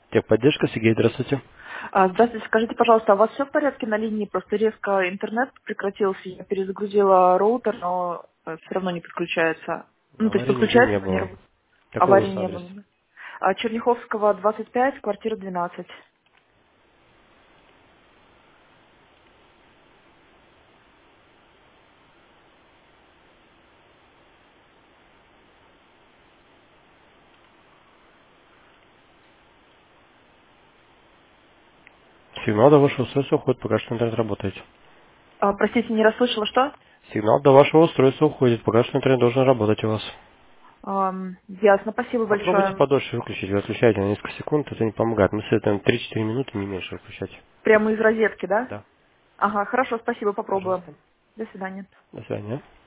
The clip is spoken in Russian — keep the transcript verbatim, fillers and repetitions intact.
Техподдержка, Сергей, здравствуйте. А, Здравствуйте, скажите, пожалуйста, а у вас все в порядке на линии? Просто резко интернет прекратился, я перезагрузила роутер, но все равно не подключается. Ну, то есть Аварии нигде не подключается, но не было. работает. Какой у Аварии вас не адрес? было. Да? А, Черняховского, двадцать пять, квартира двенадцать. Сигнал до вашего устройства уходит, пока что интернет работает. А, простите, не расслышала, что? Сигнал до вашего устройства уходит, пока что интернет должен работать у вас. Ам, ясно, спасибо Попробуйте большое. подольше выключить. Вы отключаете на несколько секунд, это не помогает. Мы советуем три-четыре минуты, не меньше выключать. Прямо из розетки, да? Да, Ага, хорошо, спасибо, попробую. пожалуйста. До свидания. До свидания.